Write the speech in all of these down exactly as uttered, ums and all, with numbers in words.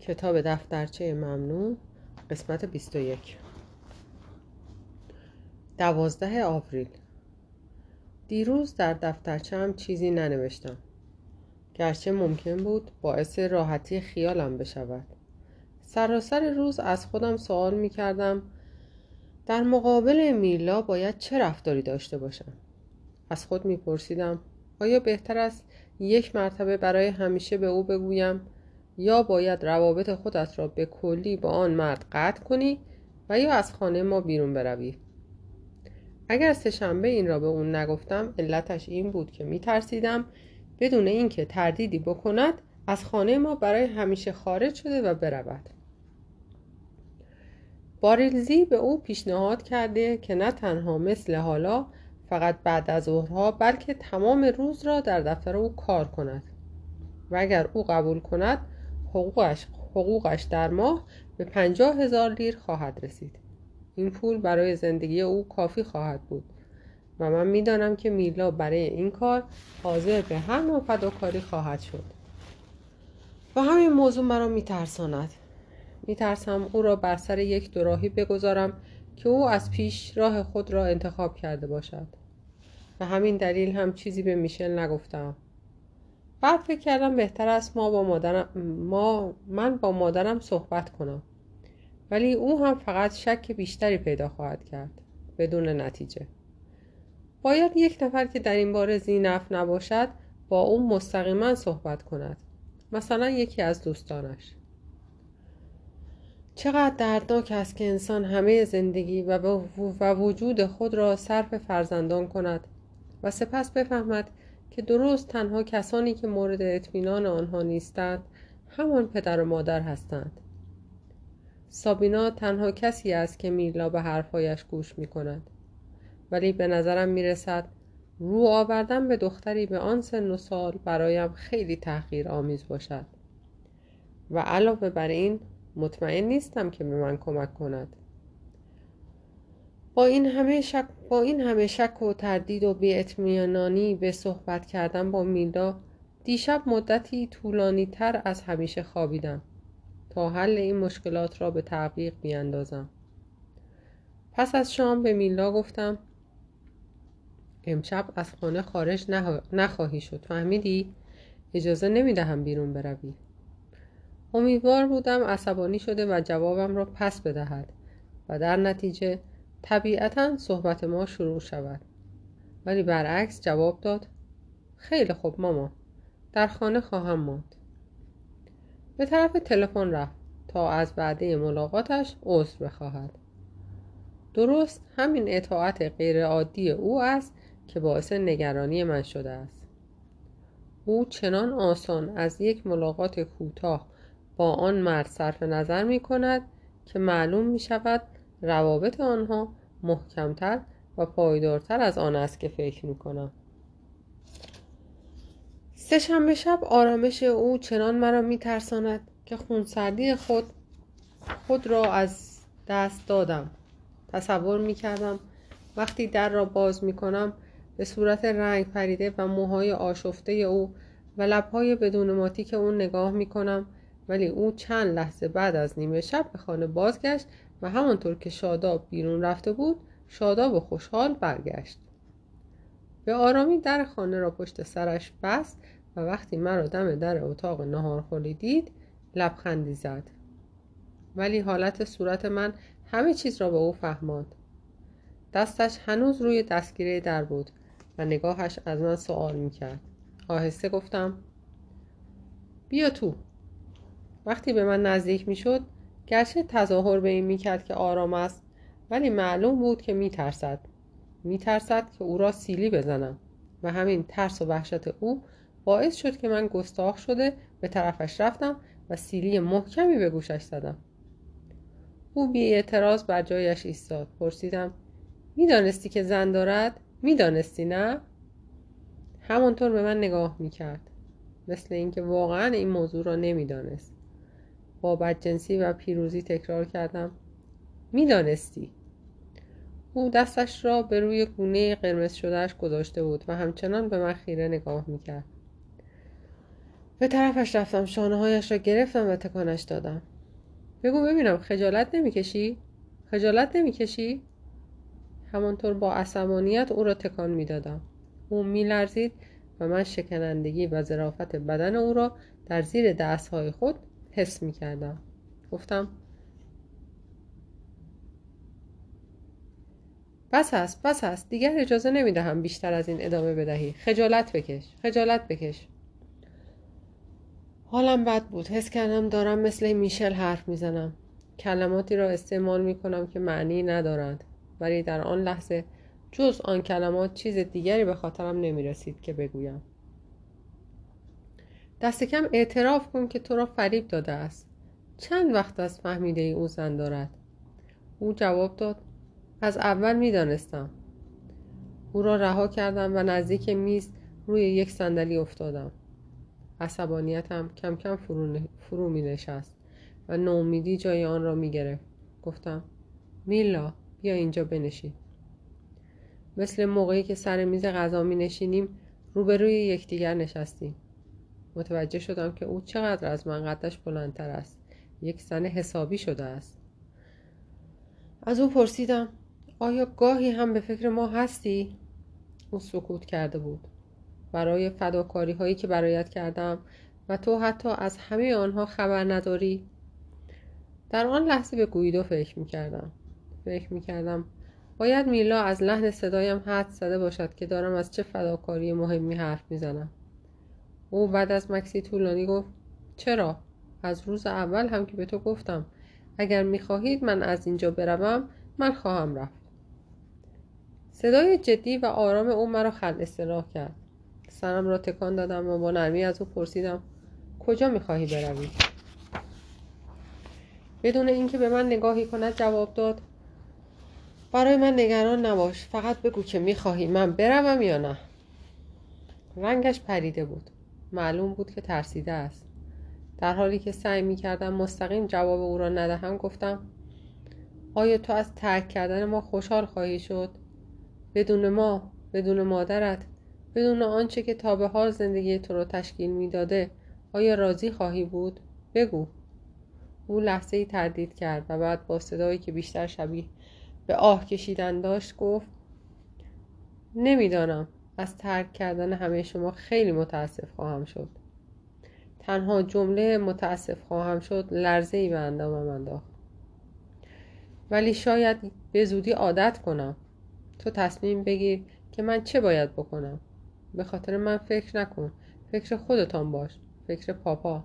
کتاب دفترچه ممنوع، قسمت بیست و یک. دوازده آوریل. دیروز در دفترچه‌ام چیزی ننوشتم، گرچه ممکن بود باعث راحتی خیالم بشود. سراسر روز از خودم سوال می کردم در مقابل میلا باید چه رفتاری داشته باشم. از خود می پرسیدم آیا بهتر است یک مرتبه برای همیشه به او بگویم یا باید روابط خودت را به کلی با آن مرد قطع کنی و یا از خانه ما بیرون بروی. اگر سه‌شنبه این را به اون نگفتم علتش این بود که می ترسیدم بدون اینکه تردیدی بکند از خانه ما برای همیشه خارج شده و برود. باریلزی به او پیشنهاد کرده که نه تنها مثل حالا فقط بعد از ظهرها بلکه تمام روز را در دفتر او کار کند و اگر او قبول کند حقوقش, حقوقش در ماه به پنجاه هزار لیر خواهد رسید. این پول برای زندگی او کافی خواهد بود و من میدانم که میلا برای این کار حاضر به هر نوع فداکاری خواهد شد و همین موضوع مرا میترساند. میترسم او را بر سر یک دوراهی بگذارم که او از پیش راه خود را انتخاب کرده باشد. و همین دلیل هم چیزی به میشل نگفتم. بعد فکر کردم بهتر است ما با مادرم ما من با مادرم صحبت کنم، ولی او هم فقط شک بیشتری پیدا خواهد کرد بدون نتیجه. باید یک نفر که در این باره ذی‌نفع نباشد با او مستقیما صحبت کند، مثلا یکی از دوستانش. چقدر دردناک است که انسان همه زندگی و وجود خود را صرف فرزندان کند و سپس بفهمد که درست تنها کسانی که مورد اطمینان آنها نیستند همان پدر و مادر هستند. سابینا تنها کسی است که میلا به حرفایش گوش می کند، ولی به نظرم می رسد رو آوردن به دختری به آن سن و سال برایم خیلی تحقیر آمیز باشد و علاوه بر این مطمئن نیستم که به من کمک کند. با این همه شک با این همه شک و تردید و بی‌اطمینانی به صحبت کردن با میلا دیشب مدتی طولانی تر از همیشه خوابیدم تا حل این مشکلات را به تعویق بیاندازم. پس از شام به میلا گفتم امشب از خانه خارج نخواهی شد، فهمیدی؟ اجازه نمیدهم بیرون بروی. امیدوار بودم عصبانی شده و جوابم را پس بدهد و در نتیجه طبیعتاً صحبت ما شروع شود، ولی برعکس جواب داد خیلی خوب ماما، در خانه خواهم ماند. به طرف تلفن رفت تا از وعده ملاقاتش عذر بخواهد. درست همین اطاعت غیرعادی او است که باعث نگرانی من شده است. او چنان آسان از یک ملاقات کوتاه با آن مرد صرف نظر می کند که معلوم می شود روابط آنها محکمتر و پایدارتر از آن است که فکر می کنم. سه شنبه شب آرامش او چنان مرا می ترساند که خونسردی خود خود را از دست دادم. تصور می کردم وقتی در را باز می کنم به صورت رنگ پریده و موهای آشفته او و لبهای بدون ماتیک او نگاه می کنم، ولی او چند لحظه بعد از نیمه شب به خانه بازگشت و همانطور که شاداب بیرون رفته بود شاداب و خوشحال برگشت. به آرامی در خانه را پشت سرش بست و وقتی مرا دم در اتاق ناهارخوری دید لبخندی زد، ولی حالت صورت من همه چیز را به او فهماند. دستش هنوز روی دستگیره در بود و نگاهش از من سوال میکرد. آهسته گفتم بیا تو. وقتی به من نزدیک میشد گرچه تظاهر به این میکرد که آرام است، ولی معلوم بود که میترسد میترسد که او را سیلی بزنم و همین ترس و وحشت او باعث شد که من گستاخ شده به طرفش رفتم و سیلی محکمی به گوشش زدم. او بی اعتراض بر جایش ایستاد. پرسیدم میدانستی که زن دارد؟ میدانستی نه؟ همانطور به من نگاه میکرد، مثل اینکه واقعا این موضوع را نمیدانست. با بدجنسی و پیروزی تکرار کردم میدانستی. او دستش را به روی گونه قرمز شدهش گذاشته بود و همچنان به من خیره نگاه میکرد. به طرفش رفتم، شانه هایش را گرفتم و تکانش دادم. بگو ببینم، خجالت نمیکشی؟ خجالت نمیکشی؟ همانطور با عصبانیت او را تکان میدادم. او میلرزید و من شکنندگی و ظرافت بدن او را در زیر دستهای خود حس میکردم. گفتم بس است، بس است، دیگر اجازه نمیدهم بیشتر از این ادامه بدهی. خجالت بکش، خجالت بکش. حالم بد بود. حس کردم دارم مثل میشل حرف میزنم. کلماتی را استعمال میکنم که معنی ندارند، ولی در آن لحظه جز آن کلمات چیز دیگری به خاطرم نمیرسید که بگویم. دست کم اعتراف کن که تو را فریب داده است. چند وقت است فهمیده ای او زن دارد؟ او جواب داد از اول میدانستم. او را رها کردم و نزدیک میز روی یک صندلی افتادم. عصبانیتم کم کم فرو, فرو می نشست و نومیدی جای آن را می گرفت. گفتم میلا بیا اینجا بنشین. مثل موقعی که سر میز غذا می نشینیم روبروی یکدیگر نشستیم. متوجه شدم که او چقدر از من قدش بلندتر است. یک زن حسابی شده است. از او پرسیدم آیا گاهی هم به فکر ما هستی؟ او سکوت کرده بود. برای فداکاری هایی که برایت کردم و تو حتی از همه آنها خبر نداری؟ در آن لحظه به گویدو فکر میکردم. فکر میکردم باید میلا از لحن صدایم حد زده باشد که دارم از چه فداکاری مهمی حرف میزنم. او بعد از مکسی طولانی گفت چرا؟ از روز اول هم که به تو گفتم اگر میخواهید من از اینجا بروم من خواهم رفت. صدای جدی و آرام او مرا خلع اصطلاح کرد. سرم را تکان دادم و با نرمی از او پرسیدم کجا میخواهی بروی؟ بدون اینکه به من نگاهی کند جواب داد برای من نگران نباش، فقط بگو که میخواهی من بروم یا نه. رنگش پریده بود. معلوم بود که ترسیده است. در حالی که سعی میکردم مستقیم جواب او را ندهم گفتم آیا تو از ترک کردن ما خوشحال خواهی شد؟ بدون ما، بدون مادرت، بدون آنچه که تا به حال زندگی تو را تشکیل میداده آیا راضی خواهی بود؟ بگو. او لحظه‌ای تردید کرد و بعد با صدایی که بیشتر شبیه به آه کشیدن داشت گفت نمیدانم. از ترک کردن همه شما خیلی متاسف خواهم شد. تنها جمله متاسف خواهم شد لرزه‌ای به اندامم انداخت. ولی شاید به زودی عادت کنم. تو تصمیم بگیر که من چه باید بکنم. به خاطر من فکر نکن. فکر خودتان باش. فکر پاپا.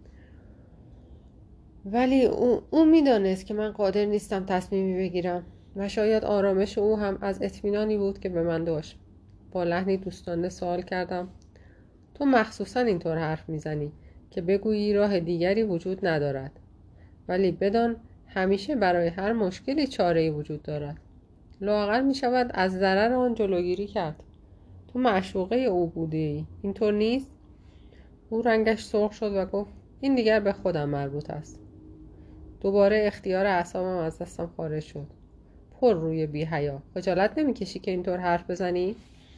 ولی او, او میدانست که من قادر نیستم تصمیمی بگیرم و شاید آرامش او هم از اطمینانی بود که به من داشت. با لحنی دوستانه سوال کردم تو مخصوصا اینطور حرف میزنی که بگویی راه دیگری وجود ندارد، ولی بدان همیشه برای هر مشکلی چاره‌ای وجود دارد. لااقل می شود از ضرر آن جلوگیری کرد. تو معشوقه او بودی، اینطور نیست؟ او رنگش سرخ شد و گفت این دیگر به خودم مربوط است. دوباره اختیار اعصابم از دستم خارج شد. پر روی بی حیا. خجالت نمی کشی که اینطور حرف بزنی؟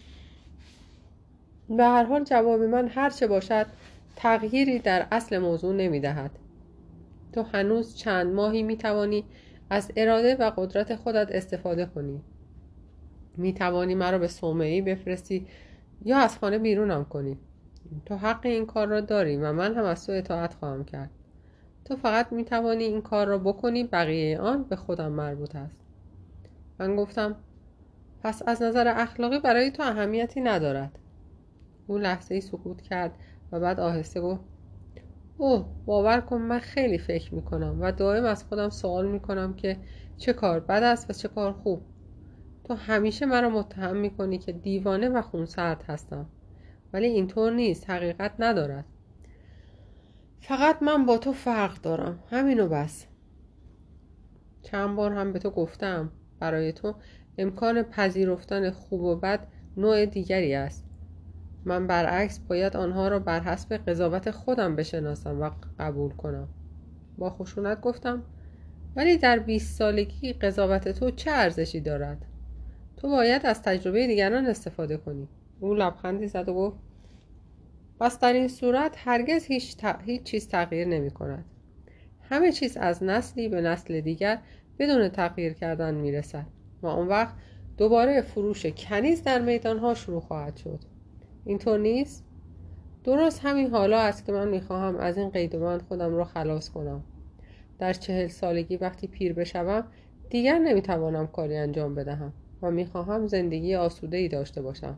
به هر حال جواب من هر چه باشد تغییری در اصل موضوع نمی دهد. تو هنوز چند ماهی می توانی از اراده و قدرت خودت استفاده کنی. می توانی مرا به صومعه‌ای بفرستی یا از خانه بیرونم کنی. تو حق این کار را داری و من هم از تو اطاعت خواهم کرد. تو فقط می توانی این کار را بکنی، بقیه آن به خودم مربوط است. من گفتم پس از نظر اخلاقی برای تو اهمیتی ندارد. او لحظه‌ای سکوت کرد و بعد آهسته گفت اوه باور کن من خیلی فکر می کنم و دائم از خودم سوال می کنم که چه کار بد است و چه کار خوب. تو همیشه مرا متهم می کنی که دیوانه و خونسرد هستم، ولی اینطور نیست. حقیقت ندارد. فقط من با تو فرق دارم، همینو بس. چند بار هم به تو گفتم برای تو امکان پذیرفتن خوب و بد نوع دیگری است. من برعکس باید آنها را بر حسب قضاوت خودم بشناسم و قبول کنم. با خشونت گفتم ولی در بیست سالگی قضاوت تو چه ارزشی دارد؟ تو باید از تجربه دیگران استفاده کنی. او لبخندی زد و گفت پس در این صورت هرگز هیچ, ت... هیچ چیز تغییر نمی کند. همه چیز از نسلی به نسل دیگر بدون تغییر کردن می رسد و اون وقت دوباره فروش کنیز در میدانها شروع خواهد شد. اینطور نیست؟ درست همین حالا است که من می خواهم از این قید و بند خودم را خلاص کنم. در چهل سالگی وقتی پیر بشوم دیگر نمی توانم کاری انجام بدهم و می خواهم زندگی آسوده‌ای داشته باشم.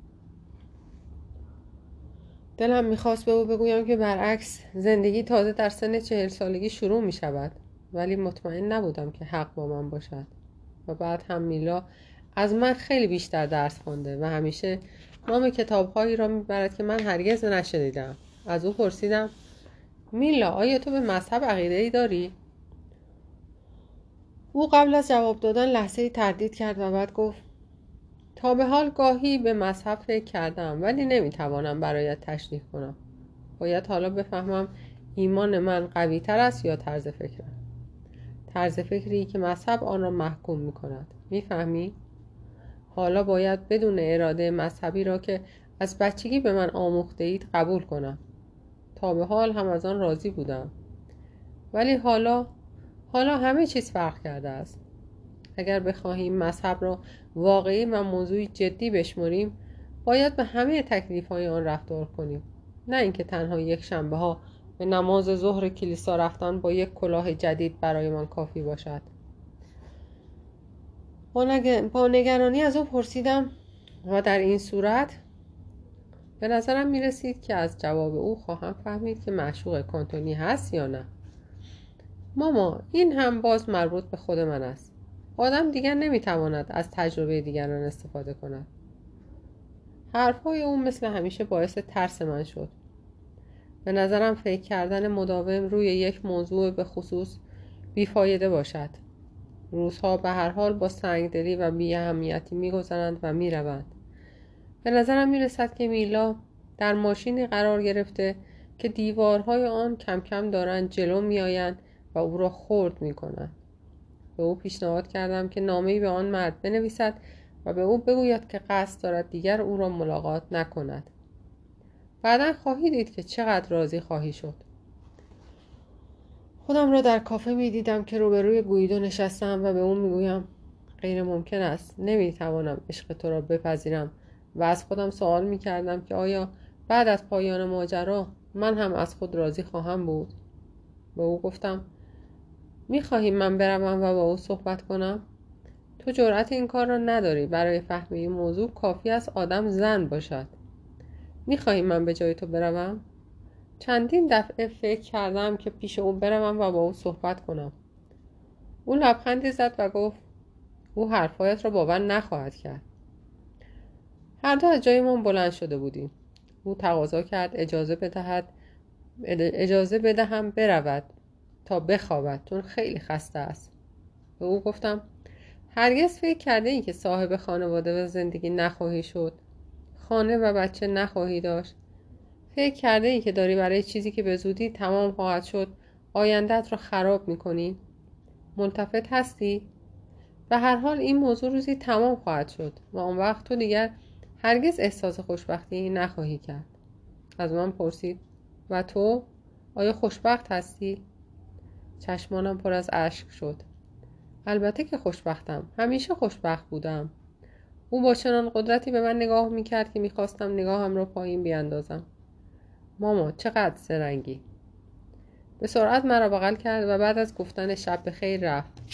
دلم میخواست به او بگویم که برعکس زندگی تازه در سن چهل سالگی شروع می شود، ولی مطمئن نبودم که حق با من باشد. و بعد هم میلا از من خیلی بیشتر درس خوانده و همیشه نام کتاب‌هایی را میبرد که من هرگز نشنیدم. از او پرسیدم: میلا، آیا تو به مذهب عقیده‌ای داری؟ او قبل از جواب دادن لحظه‌ای تردید کرد و بعد گفت: تا به حال گاهی به مذهب فکر کردم، ولی نمیتوانم برایت تشریح کنم. باید حالا بفهمم ایمان من قوی تر است یا طرز فکرم. طرز فکری که مذهب آن را محکوم می کند. میفهمی؟ حالا باید بدون اراده مذهبی را که از بچگی به من آموخته اید قبول کنم. تا به حال هم از آن راضی بودم، ولی حالا حالا همه چیز فرق کرده است. اگر بخواهیم مذهب را واقعی و موضوعی جدی بشمریم، باید به همه تکلیف‌های آن رفتار کنیم، نه اینکه تنها یک شنبه ها به نماز ظهر کلیسا رفتن با یک کلاه جدید برای من کافی باشد. با, نگ... با نگرانی از او پرسیدم: و در این صورت به نظرم می رسید که از جواب او خواهم فهمید که معشوق کانتونی هست یا نه. ماما، این هم باز مربوط به خود من است. آدم دیگر نمی تواند از تجربه دیگران استفاده کند. حرفهای او مثل همیشه باعث ترس من شد. به نظرم فکر کردن مداوم روی یک موضوع به خصوص بیفایده باشد. روزها به هر حال با سنگدلی و بی اهمیتی می گذرند و می روند. به نظرم می رسد که میلا در ماشینی قرار گرفته که دیوارهای آن کم کم دارند جلو می آیند و او را خرد می کنند. به او پیشنهاد کردم که نامه‌ای به آن مرد بنویسد و به او بگوید که قصد دارد دیگر او را ملاقات نکند. بعداً خواهی دید که چقدر راضی خواهی شد. خودم را در کافه می دیدم که روبروی گویدو نشستم و به اون می گویم: غیر ممکن است، نمی توانم عشق تو را بپذیرم. و از خودم سوال می کردم که آیا بعد از پایان ماجرا من هم از خود راضی خواهم بود؟ به او گفتم: می خواهی من بروم و با او صحبت کنم؟ تو جرأت این کار را نداری. برای فهم این موضوع کافی است آدم زن باشد. می خواهی من به جای تو بروم؟ چندین دفعه فکر کردم که پیش او بروم و با او صحبت کنم. او لبخندی زد و گفت: او حرفایت را باور نخواهد کرد. هر دو از جایمان بلند شده بودیم. او تقاضا کرد اجازه بدهد اجازه بدهم برود تا بخوابد، چون خیلی خسته است. به او گفتم: هرگز فکر کرده ای که صاحب خانواده و زندگی نخواهی شد؟ خانه و بچه نخواهی داشت؟ فکر کرده ای که داری برای چیزی که به زودی تمام خواهد شد آینده‌ات را خراب می‌کنی؟ ملتفت هستی؟ به هر حال این موضوع روزی تمام خواهد شد و اون وقت تو دیگر هرگز احساس خوشبختی نخواهی کرد. از من پرسید: و تو؟ آیا خوشبخت هستی؟ چشمانم پر از اشک شد. البته که خوشبختم. همیشه خوشبخت بودم. او با چنان قدرتی به من نگاه میکرد که میخواستم نگاهم را پایین بیاندازم. ماما، چقدر زرنگی. به سرعت مرا بغل کرد و بعد از گفتن شب بخیر رفت.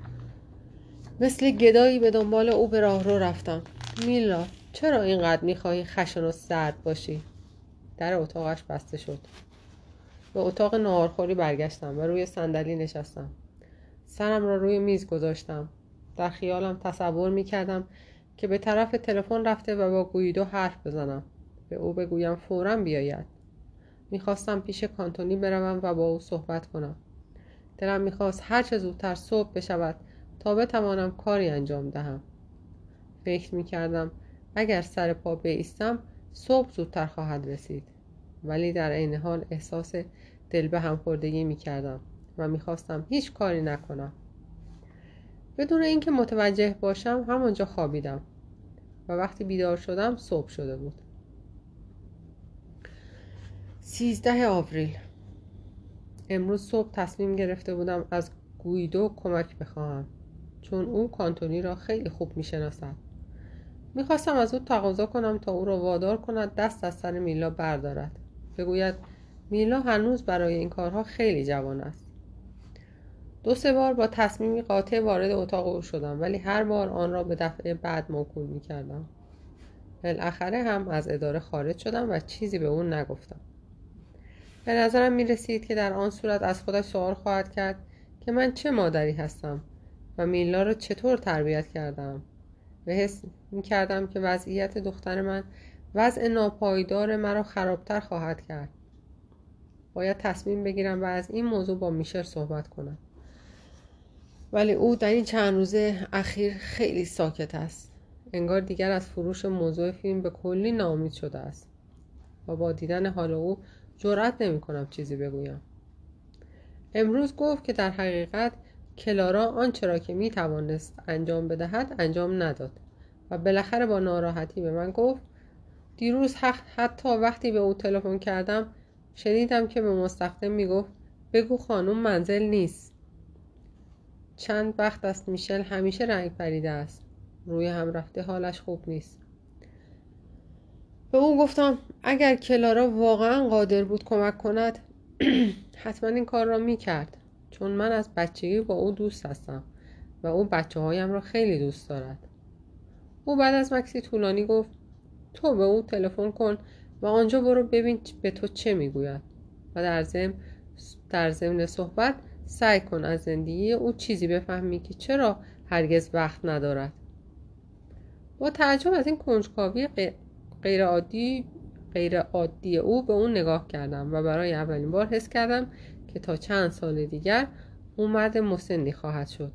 مثل گدایی به دنبال او به راهرو رفتم. میلا، چرا اینقدر میخواهی خشن و سرد باشی؟ در اتاقش بسته شد. به اتاق ناهارخوری برگشتم و روی صندلی نشستم. سرم را روی میز گذاشتم. در خیالم تصور میکردم که به طرف تلفن رفته و با گویدو حرف بزنم. به او بگویم فوراً بیاید. میخواستم پیش کانتونی بروم و با او صحبت کنم. دلم میخواست هر چه زودتر صبح بشود تا بتوانم کاری انجام دهم. فکر میکردم اگر سر پا بایستم صبح زودتر خواهد رسید، ولی در عین حال احساس دل به هم خوردگی میکردم و میخواستم هیچ کاری نکنم. بدون اینکه متوجه باشم همونجا خوابیدم و وقتی بیدار شدم صبح شده بود. سیزده آوریل. امروز صبح تصمیم گرفته بودم از گویدو کمک بخواهم، چون او کانتونی را خیلی خوب میشناسد. میخواستم از او تقاضا کنم تا او را وادار کند دست از سر میلا بردارد، بگوید میلا هنوز برای این کارها خیلی جوان است. دو سه بار با تصمیمی قاطع وارد اتاق او شدم، ولی هر بار آن را به دفعه بعد موکول میکردم. بالاخره هم از اداره خارج شدم و چیزی به او نگفتم. به نظرم می رسید که در آن صورت از خودش سوال خواهد کرد که من چه مادری هستم و میلا را چطور تربیت کردم و حس می کردم که وضعیت دختر من وضع ناپایدار مرا خرابتر خواهد کرد. باید تصمیم بگیرم و از این موضوع با میشل صحبت کنم. ولی او در این چند روزه اخیر خیلی ساکت است. انگار دیگر از فروش موضوع فیلم به کلی ناامید شده است و با دیدن حال او جرئت نمی کنم چیزی بگویم. امروز گفت که در حقیقت کلارا آنچه را که می توانست انجام بدهد انجام نداد و بالاخره با ناراحتی به من گفت دیروز حتی وقتی به او تلفن کردم شنیدم که به مستخدم می گفت بگو خانم منزل نیست. چند وقت است میشل همیشه رنگ پریده است، روی هم رفته، حالش خوب نیست. به او گفتم اگر کلارا واقعا قادر بود کمک کند حتما این کار را میکرد، چون من از بچگی با او دوست هستم و او بچه هایم را خیلی دوست دارد. او بعد از مکسی طولانی گفت تو به او تلفن کن و آنجا برو ببین به تو چه میگوید و در ضمن در ضمن صحبت سعی کن از زندگی او چیزی بفهمی که چرا هرگز وقت ندارد. با تعجب از این کنجکاوی غیر عادی غیر عادی او به اون نگاه کردم و برای اولین بار حس کردم که تا چند سال دیگر او مرد مسنی خواهد شد.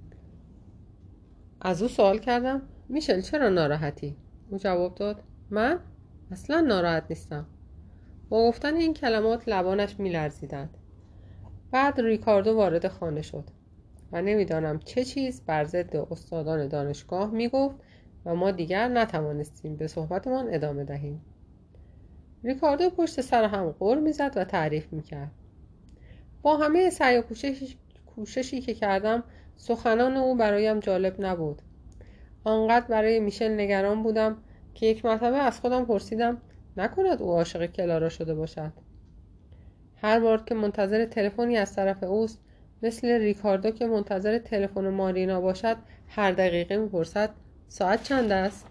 از او سوال کردم میشل چرا ناراحتی؟ او جواب داد من اصلا ناراحت نیستم. با گفتن این کلمات لبانش میلرزیدند. بعد ریکاردو وارد خانه شد و نمیدانم چه چیز بر ضد استادان دانشگاه میگفت و ما دیگر نتوانستیم به صحبتمان ادامه دهیم. ریکاردو پشت سر هم غر میزد و تعریف میکرد. با همه سعی و کوشش کوششی که کردم سخنان او برایم جالب نبود. آنقدر برای میشل نگران بودم که یک مرتبه از خودم پرسیدم نکند او عاشق کلارا شده باشد. هر بار که منتظر تلفنی از طرف اوست، مثل ریکاردو که منتظر تلفن مارینا باشد، هر دقیقه میپرسد ساعت چند است؟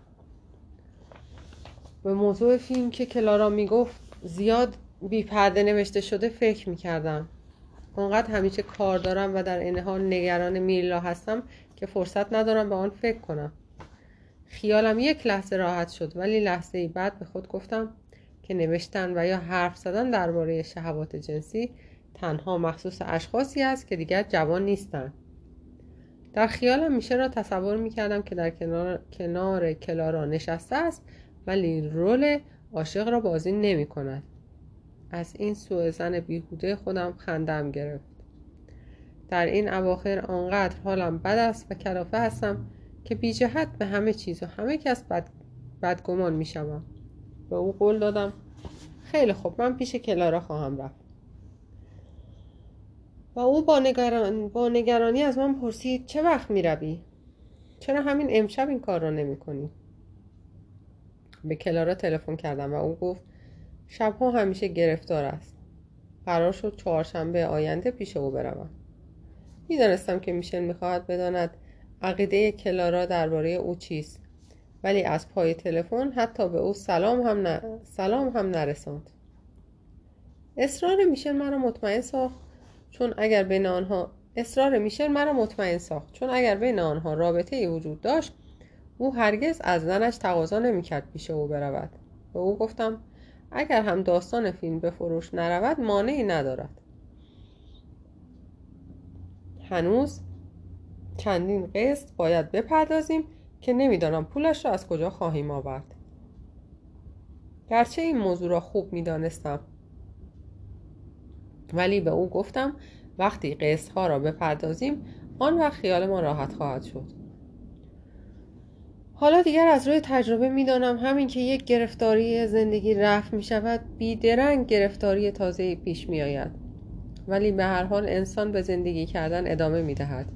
به موضوع فیلم که کلارا میگفت زیاد بی پرده نوشته شده فکر میکردم. اونقدر همیشه کار دارم و در این حال نگران میلا هستم که فرصت ندارم به آن فکر کنم. خیالم یک لحظه راحت شد، ولی لحظه بعد به خود گفتم که نوشتن و یا حرف زدن درباره شهوات جنسی تنها مخصوص اشخاصی است که دیگر جوان نیستند. در خیالم میشه را تصور میکردم که در کنار, کنار کلارا نشسته است ولی رول عاشق را بازی نمی کند. از این سوء ظن بیهوده خودم خندم گرفت. در این اواخر آنقدر حالم بد است و کلافه هستم که بی جهت به همه چیز و همه کس بد بدگمان می شوم. به او قول دادم خیلی خوب من پیش کلارا خواهم رفت. و او با, نگران... با نگرانی از من پرسید چه وقت می روی؟ چرا همین امشب این کار را نمی کنی؟ به کلارا تلفن کردم و او گفت شبها همیشه گرفتار است. قرار شد چهارشنبه آینده پیش او بروم. می دانستم که میشل می خواهد بداند عقیده کلارا درباره او چیست، ولی از پای تلفن حتی به او سلام هم ن... سلام هم نرساند. اصرار میشل مرا مطمئن ساخت چون اگر بین آنها اصرار میشل مرا مطمئن ساخت چون اگر بین آنها رابطه ای وجود داشت او هرگز از زنش تقاضا نمی‌کرد پیش او برود. به او گفتم اگر هم داستان فیلم به فروش نرود مانعی ندارد. هنوز چندین قسط باید بپردازیم که نمیدانم پولش را از کجا خواهیم آورد. گرچه این موضوع را خوب میدانستم، ولی به او گفتم وقتی قسط ها را بپردازیم آن وقت خیال ما راحت خواهد شد. حالا دیگر از روی تجربه میدانم همین که یک گرفتاری زندگی رفع می شود بیدرنگ گرفتاری تازه‌ای پیش می آید. ولی به هر حال انسان به زندگی کردن ادامه می دهد.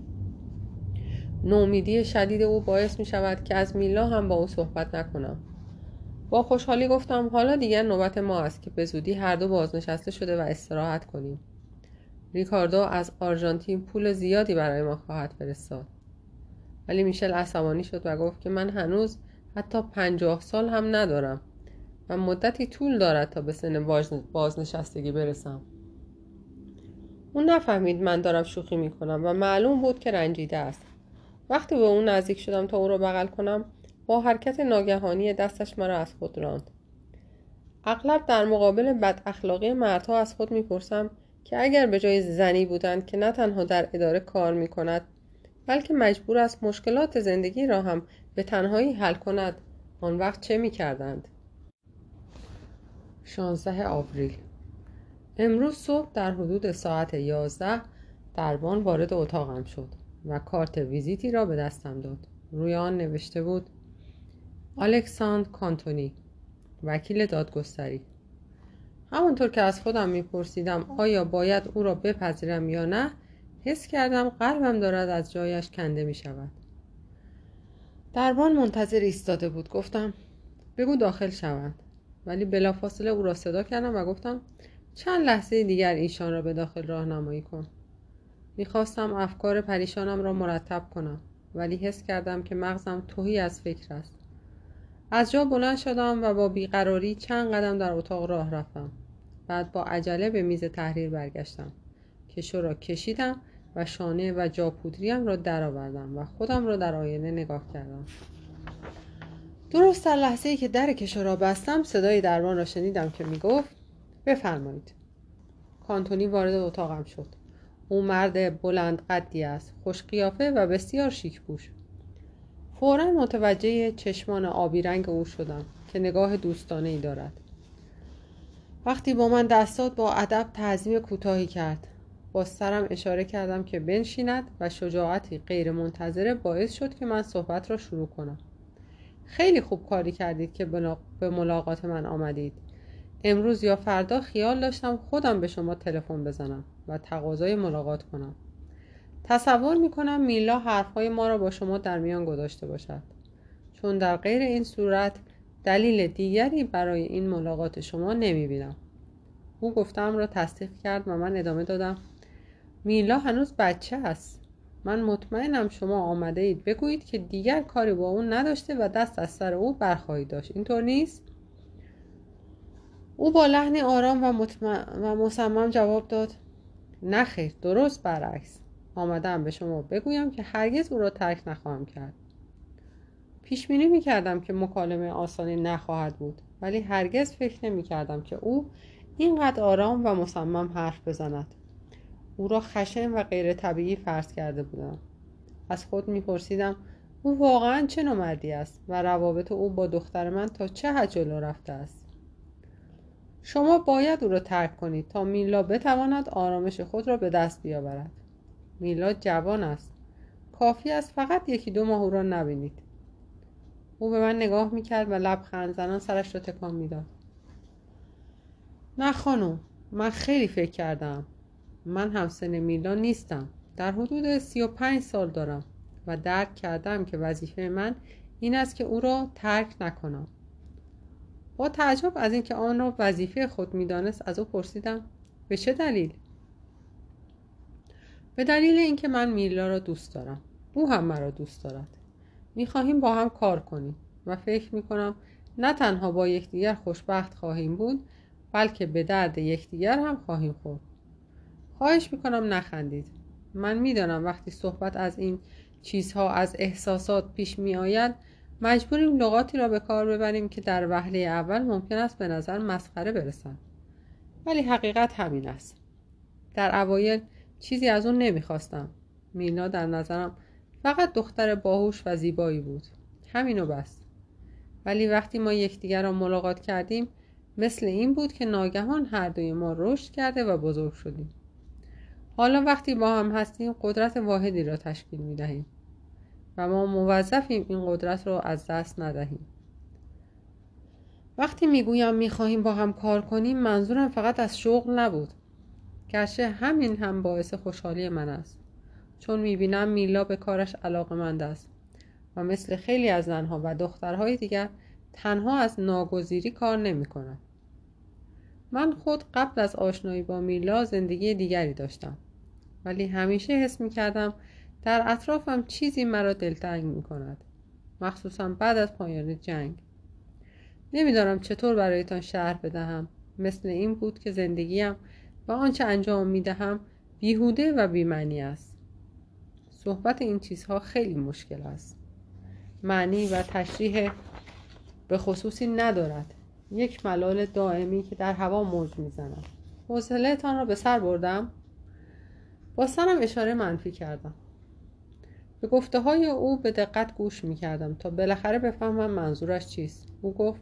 نومیدی شدید او باعث می شود که از میلا هم با او صحبت نکنم. با خوشحالی گفتم حالا دیگر نوبت ما است که به زودی هر دو بازنشسته شده و استراحت کنیم. ریکاردو از آرژانتین پول زیادی برای ما خواهد فرستاد. ولی میشل عصبانی شد و گفت که من هنوز حتی پنجاه سال هم ندارم و مدتی طول دارد تا به سن بازنشستگی برسم. اون نفهمید من دارم شوخی میکنم و معلوم بود که رنجیده است. وقتی به اون نزدیک شدم تا او را بغل کنم، با حرکت ناگهانی دستش مرا از خود راند. اغلب در مقابل بد اخلاقی مردها از خود میپرسم که اگر به جای زنی بودند که نه تنها در اداره کار میکند بلکه مجبور است مشکلات زندگی را هم به تنهایی حل کند، آن وقت چه میکردند؟ شانزده آوریل. امروز صبح در حدود ساعت یازده دربان وارد اتاقم شد و کارت ویزیتی را به دستم داد. روی آن نوشته بود الکساندر کانتونی، وکیل دادگستری. همانطور که از خودم میپرسیدم آیا باید او را بپذیرم یا نه، حس کردم قلبم دارد از جایش کنده می شود. دربان منتظر ایستاده بود. گفتم بگو داخل شوند، ولی بلافاصله او را صدا کردم و گفتم چند لحظه دیگر ایشان را به داخل راهنمایی کن. میخواستم افکار پریشانم را مرتب کنم، ولی حس کردم که مغزم تهی از فکر است. از جا بلند شدم و با بیقراری چند قدم در اتاق راه رفتم. بعد با عجله به میز تحریر برگشتم. کشو را کشیدم و شانه و جاپودریم را درآوردم و خودم را در آینه نگاه کردم. درست در لحظه‌ای که در کشو را بستم صدای دربان را شنیدم که میگفت بفرمایید. کانتونی وارد اتاقم شد. او مرد بلند قدی است، خوش قیافه و بسیار شیک پوش. فوراً متوجه چشمان آبی رنگ او شدم که نگاه دوستانه‌ای دارد. وقتی با من دست داد با ادب تعظیم کوتاهی کرد. با سرم اشاره کردم که بنشیند و شجاعتی غیر منتظره باعث شد که من صحبت را شروع کنم. خیلی خوب کاری کردید که به ملاقات من آمدید. امروز یا فردا خیال داشتم خودم به شما تلفن بزنم و تقاضای ملاقات کنم. تصور میکنم میلا حرفهای ما را با شما در میان گذاشته باشد، چون در غیر این صورت دلیل دیگری برای این ملاقات شما نمیبینم. او گفتم را تصدیق کرد و من ادامه دادم میلا هنوز بچه است. من مطمئنم شما آمده اید بگویید که دیگر کاری با اون نداشته و دست از سر او برخواهید داشت. اینطور نیست؟ او با لحنی آرام و, مطمئن و مصمم جواب داد نه خیر، درست برعکس. آمدم به شما بگویم که هرگز او را ترک نخواهم کرد. پیش بینی می‌کردم که مکالمه آسانی نخواهد بود، ولی هرگز فکر نمی‌کردم که او اینقدر آرام و مصمم حرف بزند. او را خشن و غیر طبیعی فرض کرده بودم. از خود می‌پرسیدم او واقعاً چه نوع مردی است و روابط او با دختر من تا چه حد جلو رفته است. شما باید او را ترک کنید تا میلا بتواند آرامش خود را به دست بیاورد. میلا جوان است. کافی است فقط یکی دو ماه او را نبینید. او به من نگاه میکرد و لبخند زنان سرش را تکان میداد. نه خانم، من خیلی فکر کردم. من همسن میلا نیستم. در حدود سی و پنج سال دارم و درک کردم که وظیفه من این است که او را ترک نکنم. با تعجب از اینکه آن را وظیفه خود میدانست از او پرسیدم به چه دلیل؟ به دلیل اینکه من میلا را دوست دارم. او هم مرا دوست دارد. میخواهیم با هم کار کنیم و فکر میکنم نه تنها با یکدیگر خوشبخت خواهیم بود، بلکه به درد یکدیگر هم خواهیم خورد. خواهش میکنم نخندید. من میدانم وقتی صحبت از این چیزها از احساسات پیش میآید مجبوریم لغاتی را به کار ببریم که در وهله اول ممکن است به نظر مسخره برسند، ولی حقیقت همین است. در اوایل چیزی از اون نمیخواستم. میلا در نظرم فقط دختر باهوش و زیبایی بود، همینو بس. ولی وقتی ما یکدیگر را ملاقات کردیم مثل این بود که ناگهان هر دوی ما رشد کرده و بزرگ شدیم. حالا وقتی با هم هستیم قدرت واحدی را تشکیل میدهیم. و ما موظفیم این قدرت رو از دست ندهیم. وقتی میگویم میخواهیم با هم کار کنیم، منظورم فقط از شغل نبود، گرچه همین هم باعث خوشحالی من است، چون میبینم میلا به کارش علاقه‌مند است و مثل خیلی از زنها و دخترهای دیگر تنها از ناگزیری کار نمی‌کند. من خود قبل از آشنایی با میلا زندگی دیگری داشتم، ولی همیشه حس می‌کردم در اطرافم چیزی مرا دلتنگ می‌کند، مخصوصا بعد از پایان جنگ. نمی‌دانم چطور برایتان شرح بدهم. مثل این بود که زندگیم و آنچه انجام می‌دهم بیهوده و بی‌معنی است. صحبت این چیزها خیلی مشکل است. معنی و تشریح به خصوصی ندارد. یک ملال دائمی که در هوا موج می‌زند. حوصله‌تان را به سر بردم؟ با سرم اشاره منفی کردم. به گفته‌های او به دقت گوش می‌کردم تا بالاخره بفهمم منظورش چیست. او گفت: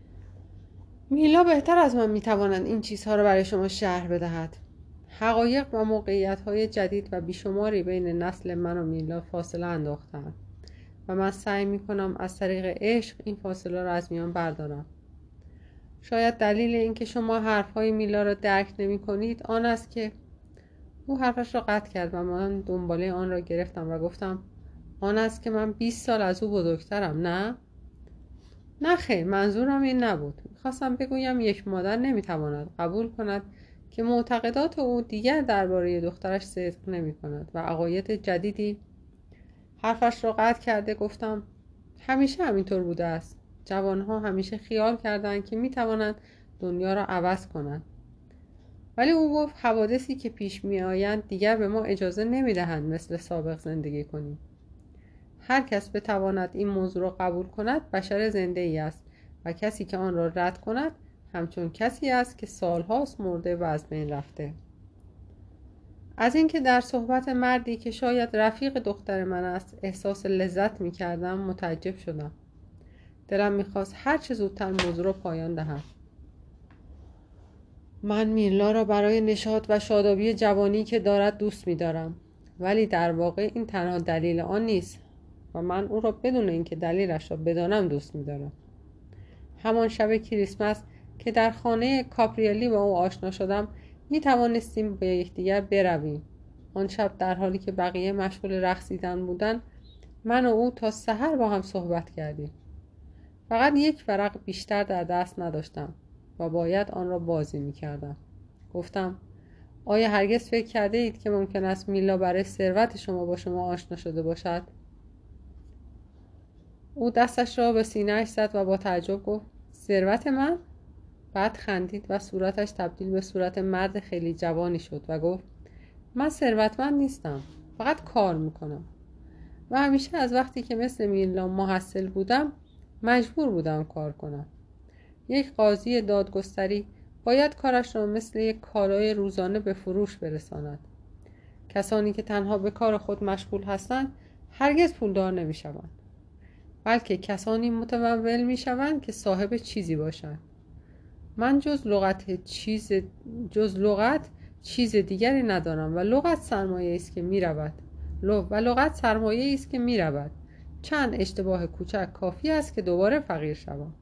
میلا بهتر از من می‌تواند این چیزها را برای شما شرح بدهد. حقایق و موقعیت‌های جدید و بیشماری بین نسل من و میلا فاصله انداختند و من سعی می‌کنم از طریق عشق این فاصله را از میان بردارم. شاید دلیل اینکه شما حرف‌های میلا را درک نمی‌کنید آن است که او حرفش را قطع کرد و من دنباله آن را گرفتم و گفتم: آن است که من بیست سال از او بزرگترم، نه؟ نه خیر، منظورم این نبود. می‌خواستم بگویم یک مادر نمی‌تواند قبول کند که معتقدات او دیگر درباره دخترش صدق نمی‌کند و عقاید جدیدی. حرفش را قطع کرده گفتم: همیشه همینطور بوده است. جوانها همیشه خیال کردند که می‌توانند دنیا را عوض کنند. ولی او گفت حوادثی که پیش می‌آیند دیگر به ما اجازه نمی‌دهند مثل سابق زندگی کنیم. هر کس بتواند این موضوع را قبول کند بشر زنده‌ای است و کسی که آن را رد کند همچون کسی است که سالهاست مرده و از بین رفته. از اینکه در صحبت مردی که شاید رفیق دختر من است احساس لذت می‌کردم متعجب شدم. دلم می‌خواست هر چه زودتر موضوع را پایان دهم. من میلا را برای نشاط و شادابی جوانی که دارد دوست می‌دارم، ولی در واقع این تنها دلیل آن نیست و من او را بدون اینکه دلیلش را بدانم دوست می‌دارم. همان شب کریسمس که در خانه کاپریلی با او آشنا شدم می‌توانستیم به یکدیگر برویم. آن شب در حالی که بقیه مشغول رقصیدن بودند من و او تا سحر با هم صحبت کردیم. فقط یک ورق بیشتر در دست نداشتم و باید آن را بازی می‌کردم. گفتم: آیا هرگز فکر کرده اید که ممکن است میلا برای ثروت شما با شما آشنا شده باشد؟ او دستش را به سینه‌اش زد و با تعجب گفت: ثروت من؟ بعد خندید و صورتش تبدیل به صورت مرد خیلی جوانی شد و گفت: من ثروتمند نیستم، فقط کار میکنم و همیشه از وقتی که مثل میلا محصل بودم مجبور بودم کار کنم. یک قاضی دادگستری باید کارش را مثل یک کالای روزانه به فروش برساند. کسانی که تنها به کار خود مشغول هستند هرگز پولدار نمیشوند، بلکه کسانی متمول میشوند که صاحب چیزی باشند. من جز لغت چیز جز لغت چیز دیگری ندارم و لغت سرمایه است که میرود. و لغت سرمایه است که میرود. چند اشتباه کوچک کافی است که دوباره فقیر شوم.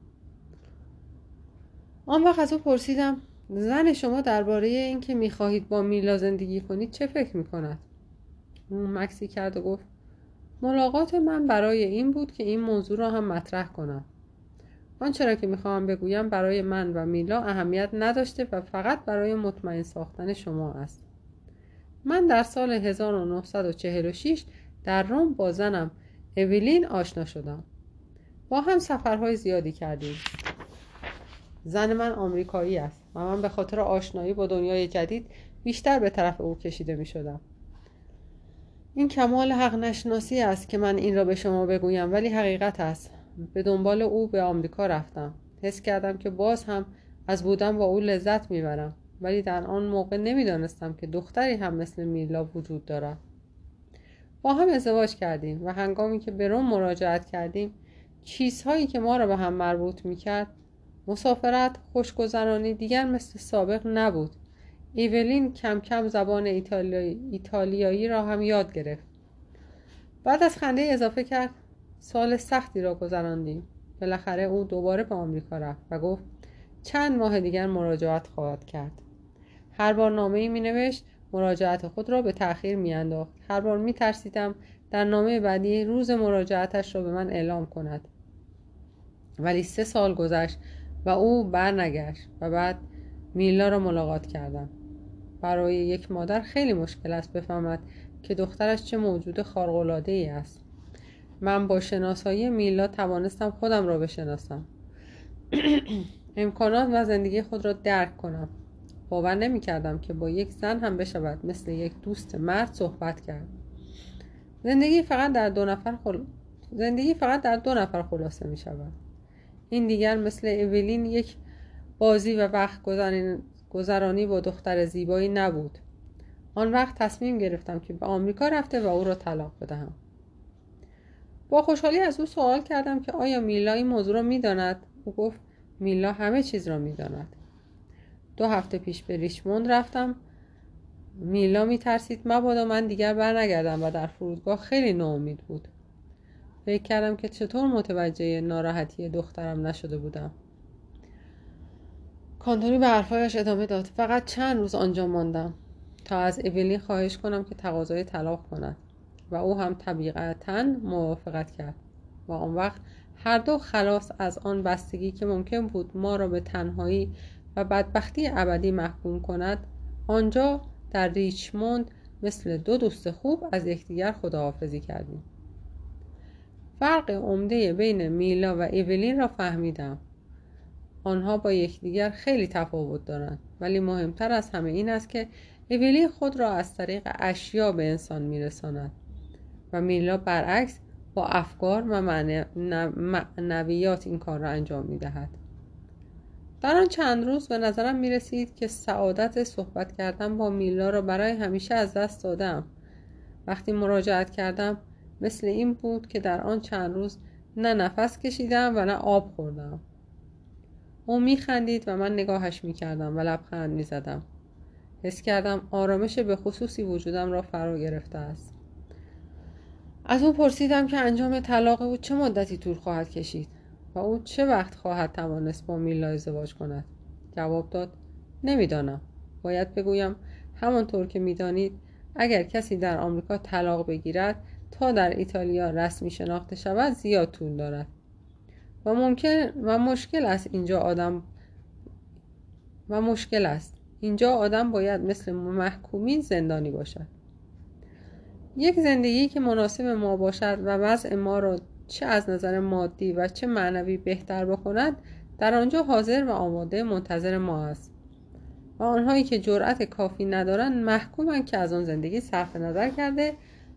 آن وقت از او پرسیدم: زن شما درباره این که میخواهید با میلا زندگی کنید چه فکر میکند؟ او مکسی کرد و گفت: ملاقات من برای این بود که این موضوع را هم مطرح کنم. آنچه را که میخواهم بگویم برای من و میلا اهمیت نداشته و فقط برای مطمئن ساختن شما است. من در سال هزار و نهصد و چهل و شش در روم با زنم اویلین آشنا شدم. با هم سفرهای زیادی کردیم. زن من آمریکایی است و من به خاطر آشنایی با دنیای جدید بیشتر به طرف او کشیده می شدم. این کمال حق نشناسی است که من این را به شما بگویم، ولی حقیقت است. به دنبال او به آمریکا رفتم. حس کردم که باز هم از بودن با او لذت میبرم، ولی در آن موقع نمیدانستم که دختری هم مثل میلا وجود دارد. با هم ازدواج کردیم و هنگامی که به روم مراجعت کردیم چیزهایی که ما را به هم مربوط میکرد، مسافرت، خوشگذرانی، دیگر مثل سابق نبود. ایولین کم کم زبان ایتالیایی, ایتالیایی را هم یاد گرفت. بعد از خنده اضافه کرد سال سختی را گذراندیم. بالاخره او دوباره به آمریکا رفت و گفت چند ماه دیگر مراجعت خواهد کرد. هر بار نامه‌ای می‌نوشت مراجعت خود را به تأخیر می‌انداخت. هر بار می‌ترسیدم در نامه بعدی روز مراجعتش را به من اعلام کند. ولی سه سال گذشت و او برنگشت و بعد میلا را ملاقات کردم. برای یک مادر خیلی مشکل است بفهمد که دخترش چه موجود خارق‌العاده‌ای است. من با شناسایی میلا توانستم خودم را بشناسم. امکانات و زندگی خود را درک کنم. باور نمی کردم که با یک زن هم بشود مثل یک دوست مرد صحبت کرد. زندگی فقط در دو نفر خل... زندگی فقط در دو نفر خلاصه می شود. این دیگر مثل اولین یک بازی و وقت گذرانی با دختر زیبایی نبود. آن وقت تصمیم گرفتم که به آمریکا رفته و او را طلاق بدهم. با خوشحالی از او سوال کردم که آیا میلا این موضوع را می داند؟ او گفت میلا همه چیز را می داند. دو هفته پیش به ریچموند رفتم. میلا می ترسید مبادا من دیگر برنگردم و در فرودگاه خیلی ناامید بود. فکر کردم که چطور متوجه ناراحتی دخترم نشده بودم. کانتونی به حرفایش ادامه داد. فقط چند روز آنجا ماندم تا از اولین خواهش کنم که تقاضای طلاق کند و او هم طبیعتاً موافقت کرد و آن وقت هر دو خلاص از آن بستگی که ممکن بود ما را به تنهایی و بدبختی ابدی محکوم کند، آنجا در ریچموند مثل دو دوست خوب از یکدیگر خداحافظی کردیم. فرق عمده بین میلا و ایولین را فهمیدم. آنها با یکدیگر خیلی تفاوت دارند، ولی مهمتر از همه این است که ایولین خود را از طریق اشیا به انسان میرساند و میلا برعکس با افکار و معنویات این کار را انجام میدهد. در آن چند روز به نظرم میرسید که سعادت صحبت کردن با میلا را برای همیشه از دست دادم. وقتی مراجعت کردم مثل این بود که در آن چند روز نه نفس کشیدم و نه آب خوردم. او میخندید و من نگاهش میکردم و لبخند میزدم. حس کردم آرامش به خصوصی وجودم را فرا گرفته است. از او پرسیدم که انجام طلاق او چه مدتی طول خواهد کشید و او چه وقت خواهد توانست با میلا ازدواج کند. جواب داد نمیدانم. باید بگویم همانطور که میدانید اگر کسی در آمریکا طلاق بگیرد تا در ایتالیا رسمی شناخته شود زیاد طول دارد و ممکن و مشکل است اینجا آدم و مشکل است اینجا آدم باید مثل محکومین زندانی باشد. یک زندگی که مناسب ما باشد و وضع ما را چه از نظر مادی و چه معنوی بهتر بکند در آنجا حاضر و آماده منتظر ما است و آنهایی که جرأت کافی ندارند محکومند که از آن زندگی صرف نظر کرده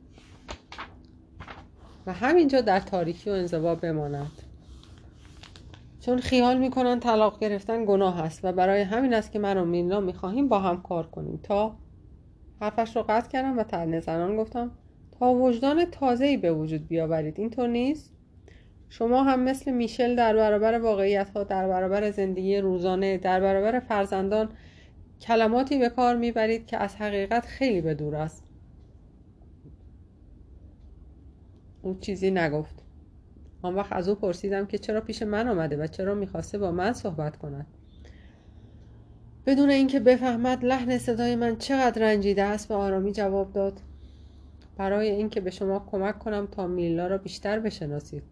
و همینجا در تاریکی و انزوا بمانند، چون خیال میکنن طلاق گرفتن گناه است و برای همین است که من و میلا میخواهیم با هم کار کنیم. تا حرفش رو قطع کردم و طعنه زنان گفتم تا وجدان تازه‌ای به وجود بیاورید. اینطور نیست؟ شما هم مثل میشل در برابر واقعیت‌ها، در برابر زندگی روزانه، در برابر فرزندان کلماتی به کار میبرید که از حقیقت خیلی به دور است. اون چیزی نگفت. آن وقت از او پرسیدم که چرا پیش من آمده و چرا میخواسته با من صحبت کند. بدون اینکه بفهمد لحن صدای من چقدر رنجیده است به آرامی جواب داد برای اینکه به شما کمک کنم تا میلا را بیشتر بشناسید.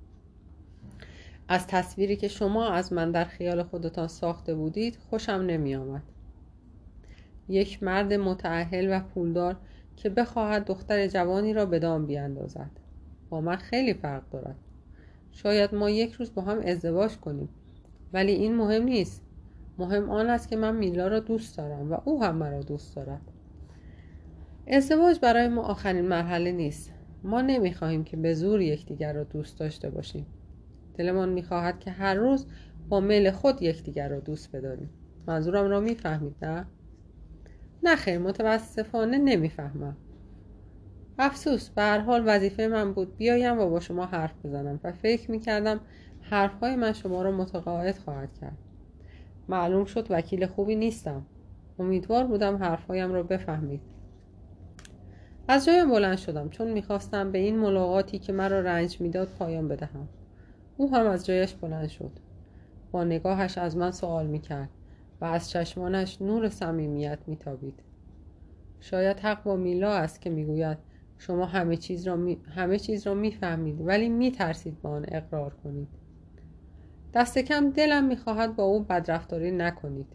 از تصویری که شما از من در خیال خودتان ساخته بودید خوشم نمی آمد. یک مرد متأهل و پولدار که بخواهد دختر جوانی را به دام بیاندازد با من خیلی فرق دارد. شاید ما یک روز با هم ازدواج کنیم، ولی این مهم نیست. مهم آن است که من میلا را دوست دارم و او هم مرا دوست دارد. ازدواج برای ما آخرین مرحله نیست. ما نمیخواهیم که به زور یکدیگر را دوست داشته باشیم. دلمان میخواهد که هر روز با میل خود یکدیگر را دوست بداریم. منظورم را میفهمید نه؟ نه خیر، متاسفانه نمیفهمم. افسوس، به هر حال وظیفه من بود بیایم و با شما حرف بزنم و فکر میکردم حرفهای من شما را متقاعد خواهد کرد. معلوم شد وکیل خوبی نیستم. امیدوار بودم حرفهایم را بفهمید. از جایم بلند شدم چون میخواستم به این ملاقاتی که مرا رنج میداد پایان بدهم. او هم از جایش بلند شد. با نگاهش از من سوال میکرد و از چشمانش نور صمیمیت میتابید. شاید حق با میلا است که میگوید شما همه چیز را می... همه چیز را میفهمید ولی میترسید با آن اقرار کنید. دست کم دلم میخواهد با او بدرفتاری نکنید.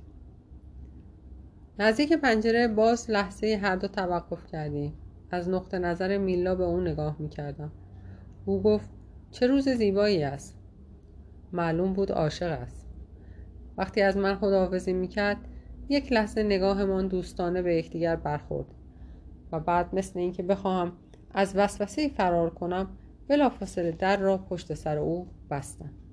نزدیک پنجره باز لحظه هر دو توقف کردیم. از نقطه نظر میلا به او نگاه میکردم. او گفت چه روز زیبایی است. معلوم بود عاشق است. وقتی از من خداحافظی میکرد یک لحظه نگاهمان دوستانه به یکدیگر برخورد و بعد مثل اینکه بخواهم از وسوسه فرار کنم بلافاصله در را پشت سر او بستم.